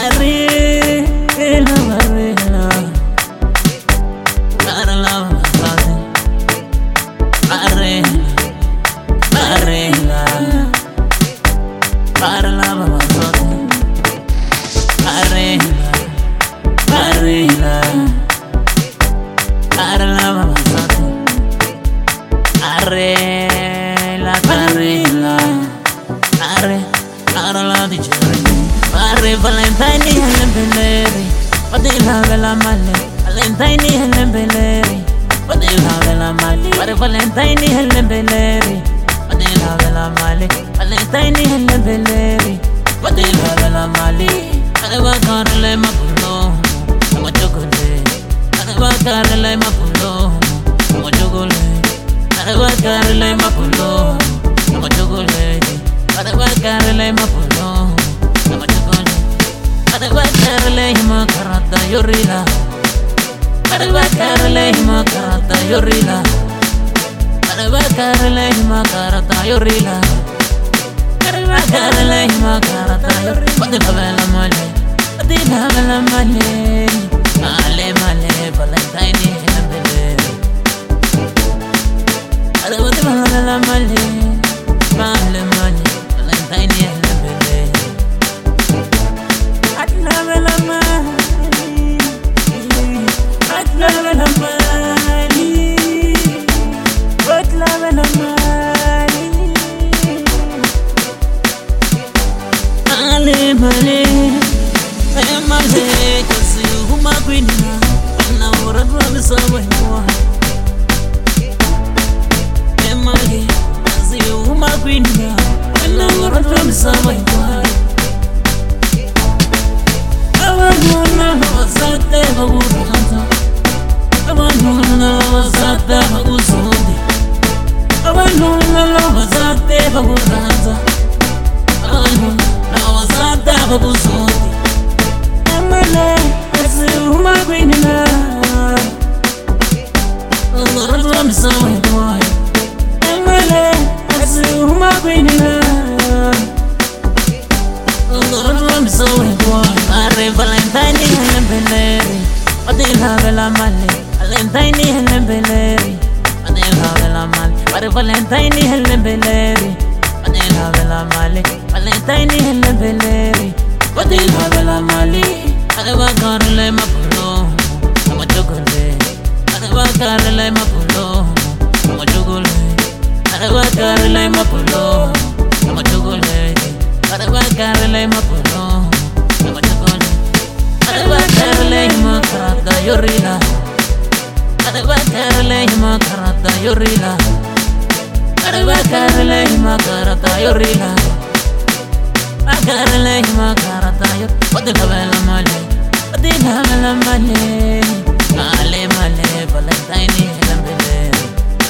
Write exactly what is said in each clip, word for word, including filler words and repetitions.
Barilla, barilla, barilla, barilla, barilla, barilla, barilla, arrela, arrela, arre, arrela di giorni, arre Valentine e le belleri, padilla bella male, Valentine e le belleri, padilla bella male, arre Valentine e le belleri, padilla bella male, Valentine e le belleri, padilla bella male, arre vacarle mapulo, amo chocolate, arre vacarle mapulo, amo chocolate. Araba carle mapulo, amo chocolate. Araba carle mapulo, amo chocolate. Araba carle makarata yorila. Araba carle makarata yorila. Araba carle makarata yorila. Araba carle makarata yorila. Padilla bella male, padilla bella male, male male Valentine e belle. Male, male, male, male, Valentine e le belle. Atla bella male, atla bella male, atla bella male. Male, male, male, kasi uma kwina, na ora drum sawa kwa. Mali, asi uma kwina, na ora drum sawa kwa. Abandona wasate baguranza, abandona wasate bagusundi, abandona wasate baguranza, abandona wasate bagusundi. Mali, asi uma kwina, na ora drum sawa kwa. Uma kwinina, I'm so important. Arre Valentine e le belleri, padilla bella male, Valentine e le belleri, padilla bella male. Arre Valentine e le belleri, padilla bella male, Valentine e le belleri, padilla bella male. Arre vacarle mapulo, amo chocolate. Arre vacarle mapulo, amo chocolate. Arre vacarle mapulo, amo chocolate. Arre vacarle mapulo, amo chocolate. Arre vacarle makarata yorila. Arre vacarle makarata yorila. Arre vacarle makarata yorila. Vacarle makarata yor. Padilla bella male, padilla bella male, male male Valentine e le belleri.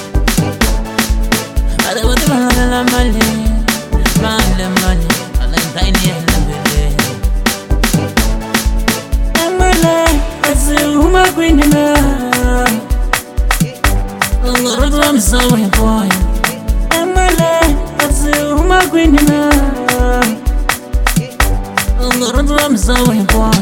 Arre padilla bella male, male male Valentine e le belleri. Male, asi uma kwinina, Lord drum so important. Male, asi uma kwinina, Lord drum so important.